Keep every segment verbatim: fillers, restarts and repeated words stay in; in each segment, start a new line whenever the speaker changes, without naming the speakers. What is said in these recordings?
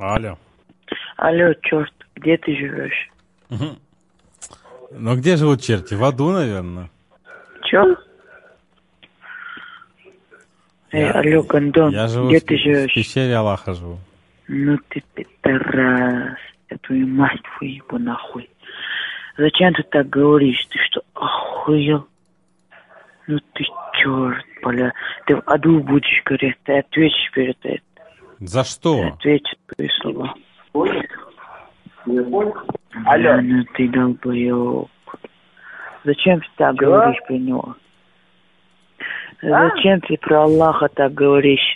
Алло.
Алло, черт, где ты живешь?
Ну где живут черти? В аду, наверное.
Чё? Эй,
Я,
алло, Гондон,
я живу
где
в,
ты живешь?
в пещере Аллаха живу.
Ну ты пидорас, я твою мать выебу нахуй. Зачем ты так говоришь? Ты что, охуел? Ну ты черт, бля. Ты в аду будешь гореть, ты ответишь перед этим.
За что?
Ты ответишь твои слова.
Алло.
Бля, ну ты долбоёб. Зачем ты так
Чего?
говоришь про него?
А?
Зачем ты про Аллаха так говоришь?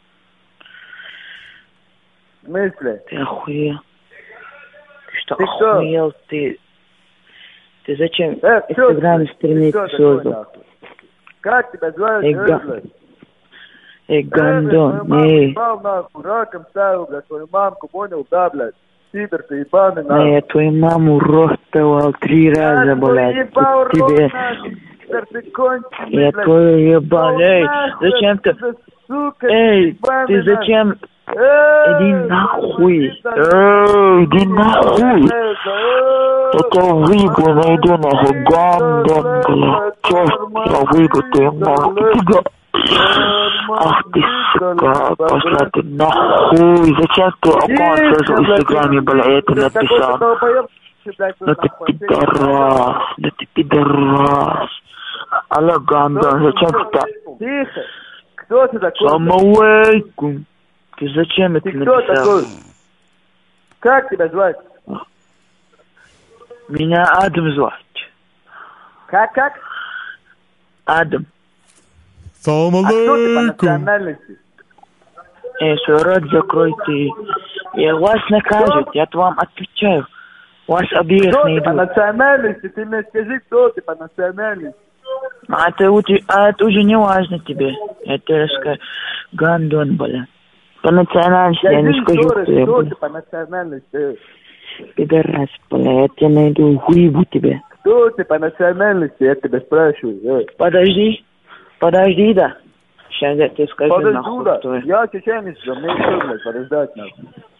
В смысле?
Ты охуел? Ты что,
Ты кто?
охуел? Ты... Ты зачем
Э, кто
Инстаграм
ты?
стримить
Ты кто такой,
создал?
нахуй? Как тебя звать?
Эй, га-
Эзлер?
Эй, Гондон,
Эзлер, твою маму
эй.
ебал, нахуй, раком ставил, блядь, твою мамку, понял, да, блядь? Пидор ты ебаный,
Эй,
нахуй.
я твою маму рот давал три раза,
Я твой
блядь.
ебал
Тут тебе...
рот, нахуй, пидор ты конченый,
Я
блядь.
твою ебал,
Пошел
эй.
нахуй
Зачем ты...
отсюда, сука,
Эй,
ебаный,
ты
нахуй.
зачем...
Эй,
Иди нахуй. Эй, иди нахуй. Это выебу найду нахуй, Гондон, блядь. Черт, я выебу ты нахуй. Тебя... Ах ты, сука, пошла ты нахуй. Зачем ты аккаунт создал в Инстаграме, бля, это написал? Ну ты пидорас, ну ты пидорас. Алло, Гондон, зачем ты так?
Тихо. Кто ты такой?
Салам алейкум. Ты зачем это
Ты кто
написал?
такой? Как тебя звать?
Меня Адам звать.
Как, как?
Адам.
Салам
А кто ты по
алейкум.
национальности?
Эй, свой рот закрой ты. Я вас накажут, я вам отвечаю. Вас обеих
Кто ты по
найдут.
национальности? Ты мне скажи, кто ты по национальности?
А это, у- а это уже не важно тебе. Я тебе расскажу. Гондон, бля. По национальности я не
Скажи,
скажу,
кто
кто я,
кто
бля.
ты по национальности?
Пидорас, бля, я тебя найду, выебу тебя.
Кто ты по национальности? Я тебя спрашиваю. э.
Подожди. Подожди, да. Сейчас я тебе скажу,
Подожди,
нахуй,
да.
кто я.
Я чеченец, да, мне что, блядь, подождать надо.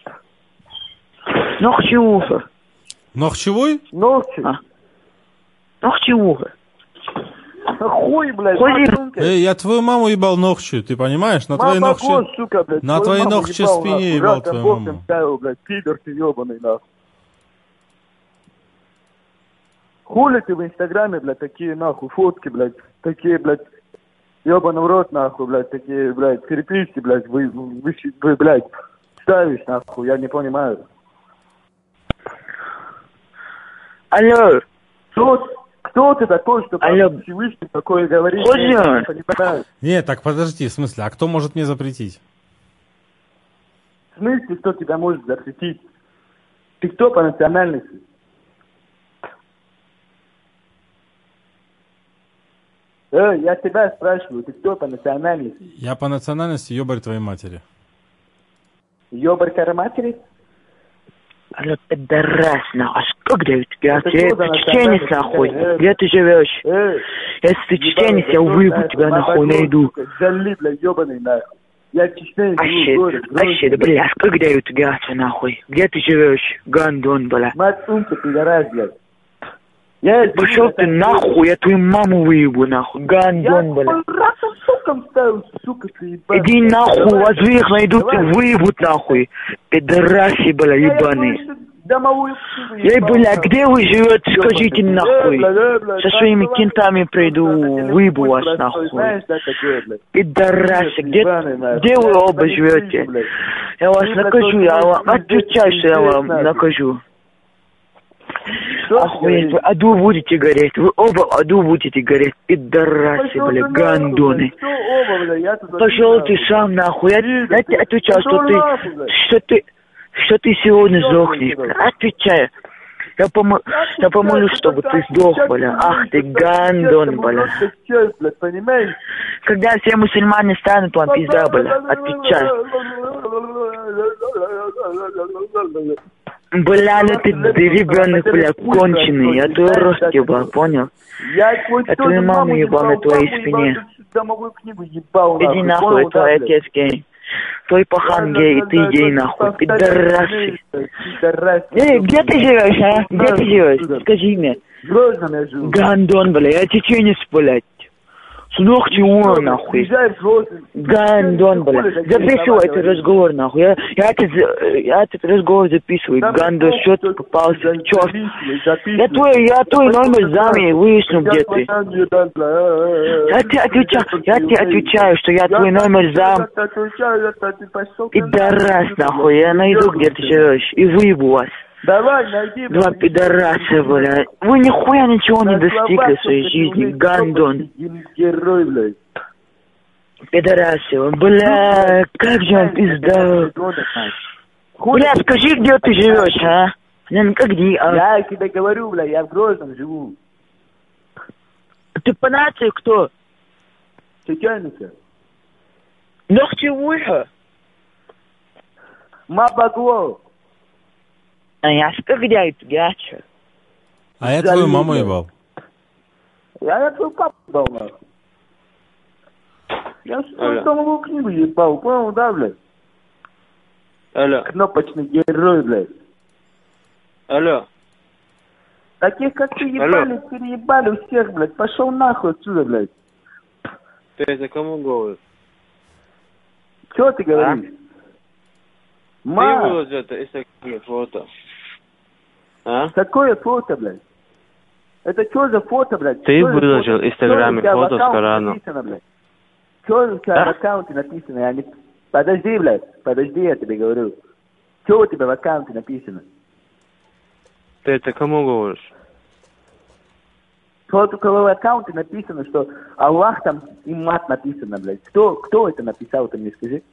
Нохчиуха.
Нохчевой?
Ногти.
А. Нохчиуха.
Хуй, блядь,
Хуй.
сука.
Эй, я твою маму ебал ногчу, ты понимаешь? На твоей
Мама,
ногче...
сука, блядь.
на
твою
твоей
маму
ногче
ебал,
спине
нахуй.
ебал
Раком
твою
боком
маму.
ставил, блядь, пидор ты ебаный, нахуй. Хули ты в Инстаграме, блядь, такие, нахуй, фотки, блядь, такие, блядь, ебаный в рот, нахуй, блядь, такие, блядь, переписки, блядь, вы, вы, вы, блядь, ставишь, нахуй, я не понимаю.
Алло.
Кто, кто ты такой, что
Алло.
Всевышний такое говорит?
Хуй.
Я не понимаю.
Не, так подожди, в смысле, а кто может мне запретить?
В смысле, кто тебя может запретить? Ты кто по национальности? Э, я тебя спрашиваю, ты кто по национальности?
Я по национальности ебарь твоей матери.
Ёбарь матери?
Алло, пидорас, нахуй. А где у тебя?
Это
Ты
что за
чеченец,
национальность
нахуй.
такая?
Где ты живешь?
Э,
Если ты чеченец, я выебу тебя, нахуй, найду.
Жали, бля, ёбаный, нахуй. Я чеченец,
А
живу в
щит,
городе,
а щит, бля, где у тебя, нахуй? Где ты живешь? Гондон, бля.
Мать сумка, пидорас, блядь. Я
Пошел ты нахуй, я твою маму выебу, нахуй. Гондон, бля.
Я раком суком ставил, сука, ты ебаный.
Иди нахуй, вас двоих найдут и выебут, нахуй. Пидораси, бля, ебаные.
Домовую
Эй, бля, где вы живете, скажите нахуй. Со своими кентами приду, выебу вас нахуй. Пидорасы, где, где вы оба живете? Я вас накажу, я вам отвечаю, что я вам накажу. Охуеть, вы аду будете гореть, вы оба аду будете гореть, пидорасы, бля, гандоны. Пошел ты сам нахуй, я, я тебе отвечал, что ты, что ты, что ты сегодня сдохнешь, бля, отвечаю. Я, помо... я помолю, чтобы ты сдох, бля. Ах ты гандон, бля. Когда все мусульмане станут, вам пизда, бля. Отвечаю. Бля, ну ты, ты ребенок, бля, конченый. Я твой рост ебал, понял? Я твою маму ебал на твоей спине. Иди нахуй, это твой отец гей. Твой пахан гей, и ты гей, нахуй. Пидорасы. Эй, где ты живешь, а? Где ты живешь? Скажи мне.
Грозном я живу.
Гандон, бля, я чеченец, блядь. Снох чего, нахуй.
Приезжай в Грозный.
Гандон, бля. Записывай этот разговор, нахуй. Я, я, этот, я этот разговор записываю. Гандон, что ты попался, черт. Я твой, я твой номер зами выясню, где ты. Я тебе отвечаю, я тебе отвечаю, что я твой номер зам. Пидорас, нахуй, я найду, где ты живешь, и выебу вас.
Давай, найди.
Два пидораса, бля. Вы нихуя ничего не достигли в своей жизни, гандон.
Герой, блядь.
Пидорасы, бля, как же он пизда. Бля, скажи, где ты живешь, а? Ну, как где, а?
Я тебе говорю, бля, я в Грозном живу.
Ты по нации кто?
Чеченица.
Ногтевой?
Мабагло.
А я скогдяй, гяча.
А я твою маму ебал.
Я, я твою папу ебал, нахуй. Я свою самую книгу ебал, понял, да, блядь?
Алло.
Кнопочный герой, блядь.
Алло.
Таких, как ты, ебали, переебали у всех, блядь. Пошел нахуй отсюда, блядь.
Ты это кому говоришь?
Чё ты говоришь?
Ты
Ма,
выложил это из фото. А?
какое фото, блядь? Это что за фото, блядь?
Ты
Чё за
выложил
фото?
в Инстаграме
Чё у тебя в
фото с
аккаунте
Кораном.
написано, блядь? Что у тебя
А?
в аккаунте написано? Я не... Подожди, блядь, подожди, я тебе говорю. Что у тебя в аккаунте написано?
Ты это кому говоришь?
Вот у кого в аккаунте написано, что Аллах там и мат написано, блядь. Кто, кто это написал, ты мне скажи?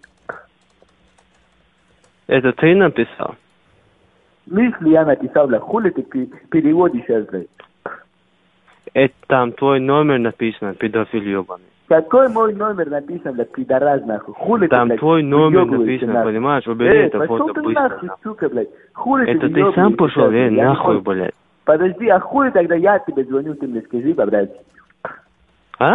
Это ты написал?
Если я написал, блядь, хули ты переводишь сейчас, блядь?
Это там твой номер написано, педофил ебаный.
Какой мой номер написан, блядь, пидорас, нахуй? Хули ты,
Там
блядь,
твой номер
выёбываешься,
написано,
нахуй?
понимаешь? Убери
Эй,
это
пошел
фото
ты
быстро.
нахуй,
нахуй.
сука, блядь. Хули
Это
ты
ты сам
выёбываешься
пошел,
сейчас,
э,
блядь? Я не
нахуй,
понял.
блядь.
Подожди, а хули тогда я тебе звоню, ты мне скажи, блядь?
А?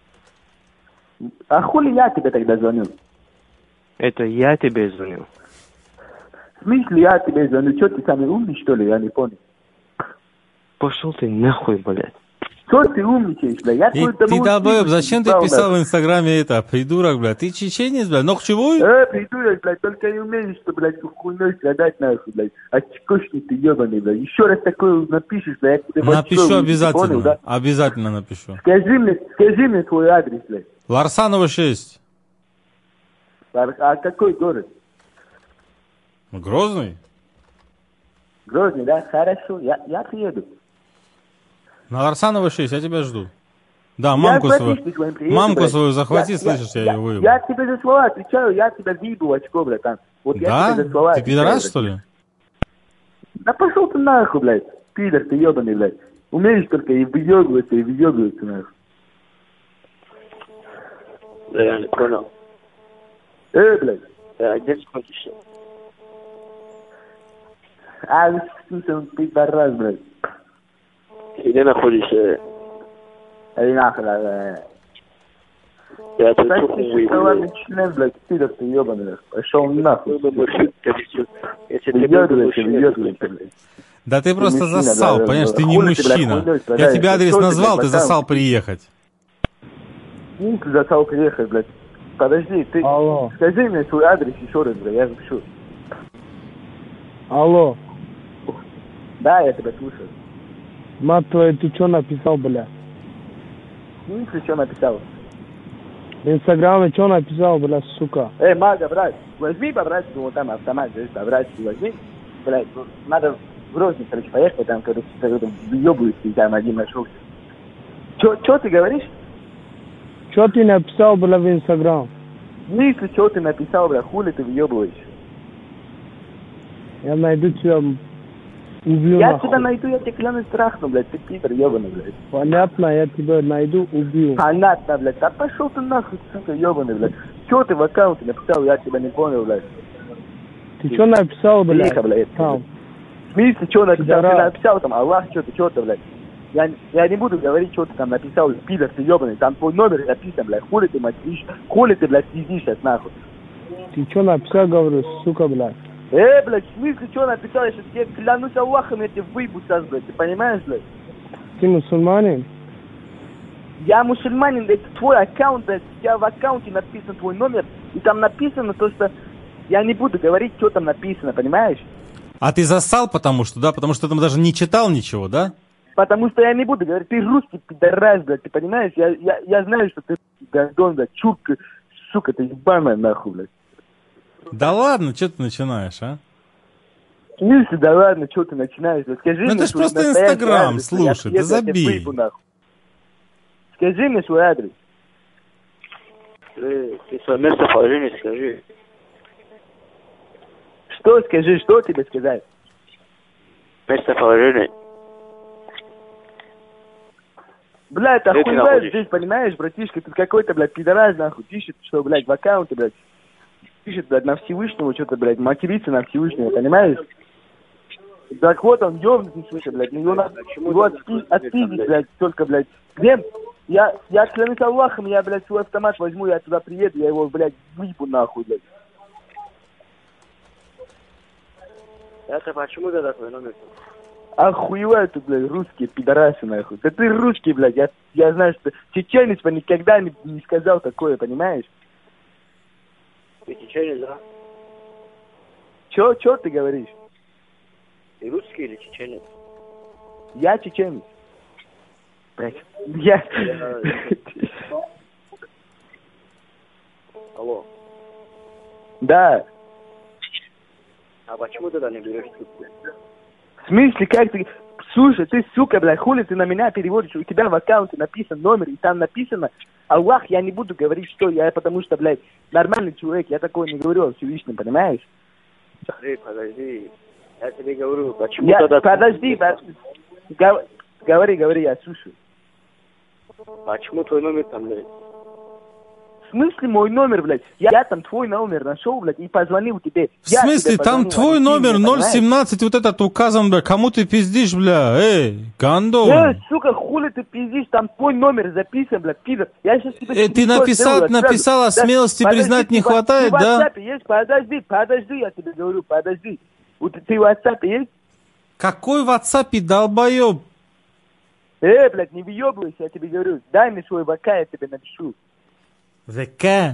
А хули я тебе тогда звоню?
Это я тебе звоню.
В смысле я тебе звоню? Что, ты самый умный, что ли? Я не понял.
Пошел ты нахуй, блядь.
Что ты умничаешь, блядь? Я
И
твой
ты,
домовой
долбоеб,
сын,
зачем ты
ебал,
писал в
нахуй.
Инстаграме это, придурок, блядь? Ты чеченец, блядь? Ногчевой?
Э, придурок, блядь, только и умеешь, что, блядь, хуйней страдать, нахуй, блядь. Очкошник ты ебаный, блядь. Еще раз такое напишешь, блядь, я тебе в очко
Напишу
выйду,
обязательно.
понял, да?
Обязательно напишу.
Скажи мне, скажи мне твой адрес, блядь.
Ларсанова шесть.
А, а какой город?
Грозный?
Грозный, да? Хорошо, я, я приеду.
На Ларсанова шесть, я тебя жду. Да,
Я
мамку
с
свою.
водичкой своим приеду,
Мамку
блядь.
свою захвати,
Я-
слышишь, я,
я,
ее выебу.
Я тебе за слова отвечаю, я тебя въебу в очко, блядь, там. Вот я
Да?
тебе за слова
Ты
отвечаю,
пидорас,
блядь.
что ли?
Да пошел ты нахуй, блядь. Пидор ты ебаный, блядь. Умеешь только и выебываться, и выебываться, нахуй.
Да, я не понял.
Э, блядь.
А где ты ходишь?
А, вы смысл, пидорас, блядь.
Где находишься?
Эй, нахуй, блядь.
Я тут
Прости, шоколадный член, блядь, пидор ты ебаный, блядь. Пошел нахуй. Выебывайся, выебывайся, блядь.
Да ты просто
мужчина,
засал,
да,
понимаешь,
да.
ты не
Хули ты, блядь,
мужчина.
хуйнёй
Я
страдаешь?
тебе адрес
Что ты,
назвал,
блядь,
ты засал
бокал?
приехать.
Ну, ты застал приехать, блядь. Подожди, ты
Алло.
скажи мне свой адрес еще раз, блядь, я запишу.
Алло,
Да, я тебя слушаю.
мать твою, ты что написал, бля?
Ну, ты что написал?
В Инстаграме что написал, бля, сука?
Эй, Мага, брат, возьми, брат, ну, вот там автомат, здесь, брат, возьми. Блядь, ну, надо в Грозный, короче, поехать, там, короче, въебываешься, и там один нашелся. Чё, чё ты говоришь?
Что ты написал, бля, в Инстаграм?
Ну, если чё ты написал, бля, хули ты въебываешь?
Я найду тебя, убью
Я
нахуй.
тебя найду, я тебя клянусь трахну, блядь, ты пидор ебаный, блядь.
Понятно, я тебя найду, убью.
Понятно, блядь, да пошел ты нахуй, сука, ебаный, блядь. Чё ты в аккаунте написал, я тебя не понял, блядь.
Ты что написал, бля?
Тихо, блядь.
Там.
В смысле, что написал? Ты
Пидорас.
написал там, Аллах, что-то, что-то, блядь. Я, я не буду говорить, что ты там написал, пидор ты ебаный. Там твой номер написан, блядь. Хули ты материшь, хули ты, блядь, сидишь сейчас, нахуй.
Ты что написал, говорю, сука, блядь?
Э, блядь, в смысле, что написал? Я сейчас тебе клянусь Аллахом, я тебе выебу сейчас, блядь, ты понимаешь, блядь?
Ты мусульманин?
Я мусульманин, это твой аккаунт, блядь, у тебя в аккаунте написан твой номер, и там написано то, что я не буду говорить, что там написано, понимаешь?
А ты зассал потому что, да? Потому что ты там даже не читал ничего, да?
Потому что я не буду говорить, ты русский пидорас, блядь, ты понимаешь? Я, я, я знаю, что ты гондон, блядь, чурка, сука, ты ебаная нахуй, блядь.
Да ладно, что ты начинаешь, а?
В смысле, да ладно, что ты начинаешь, блядь, скажи
Ну
мне
это ж
свой
просто
настоящий
Инстаграм,
адрес,
слушай,
я
да
приеду, я тебя
забей.
выебу, нахуй. Скажи мне свой адрес.
Ты, ты свое местоположение скажи.
Что скажи, что тебе сказать?
Местоположение.
Блядь,
Где ты
охуеваешь
находишься?
здесь, понимаешь, братишка, тут какой-то, блядь, пидорас, нахуй, пишет, что, блядь, в аккаунте, блядь, пишет, блядь, на Всевышнего, что-то, блядь, матерится на Всевышнего, понимаешь? Так вот он, ёбнутый, сука, блядь, его, надо, его отпи- отпиздить, блядь, только, блядь, где? Я, я клянусь Аллахом, я, блядь, свой автомат возьму, я туда приеду, я его, блядь, выебу нахуй, блядь.
Это почему тогда твой номер?
Охуевают тут, блядь, русские пидорасы, нахуй. Да ты русский, блядь, я, я знаю, что чеченец бы никогда не, не сказал такое, понимаешь?
Ты чеченец, да?
Чё, чё ты говоришь?
Ты русский или чеченец?
Я чеченец. Блядь, я...
Алло.
Да.
А почему тогда не берешь трубку?
В смысле, как ты... Слушай, ты, сука, блядь, хули ты на меня переводишь? У тебя в аккаунте написан номер, и там написано Аллах, я не буду говорить, что я, потому что, блядь, нормальный человек, я такое не говорю о Всевышнем, понимаешь?
Подожди, подожди. Я тебе говорю, почему
Я...
тогда...
Подожди, подожди. Гов- Говори, говори, я слушаю.
Почему твой номер там, блядь?
В смысле мой номер, блядь? Я, я там твой номер нашел, блядь, и позвонил тебе.
В
Я
смысле,
тебе
там
позвонил,
твой
а ты
номер
мне,
ноль
понимаешь?
семнадцать, вот этот указан, бля, кому ты пиздишь, бля, эй, гандон.
Э, сука, хули ты пиздишь, там твой номер записан, блядь, пидор. Я сейчас тебе...
Э, ты
скриншот
написал-
сделаю, отправлю.
написал, а смелости
подожди,
признать
ты
не
в- ты
хватает,
в
да?
WhatsApp есть? Подожди, подожди, я тебе говорю, подожди. Вот ты в WhatsApp есть?
Какой в WhatsApp, долбоеб?
Э, блядь, не въебывайся, я тебе говорю. Дай мне свой ВК, я тебе напишу.
ВК.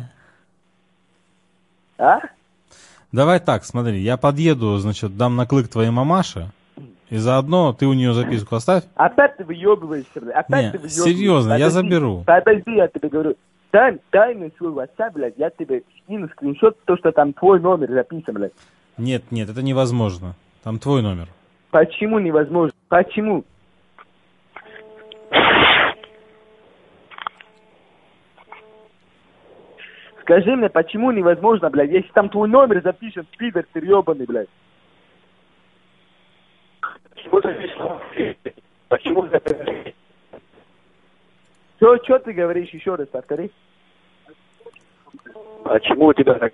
А?
Давай так, смотри, я подъеду, значит, дам наклык твоей мамаше, и заодно ты у нее записку оставь.
Опять ты въебываешься, блядь. Опять
Не,
ты въебываешься.
серьезно, я
Подожди,
заберу.
Подожди, я тебе говорю. Дай, дай мне свой WhatsApp, блядь, я тебе скину скриншот, то, что там твой номер записан, блядь.
Нет, нет, это невозможно. Там твой номер.
Почему невозможно? Почему? Скажи мне, почему невозможно, блядь, если там твой номер запишен, пидор, ты ебаный, блядь.
Почему ты Почему ты
Что, что ты говоришь, еще раз повтори?
Почему у тебя так...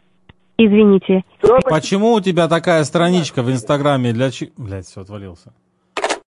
Извините.
Что,
Почему у тебя такая страничка в Инстаграме для чи... Блядь, все, отвалился.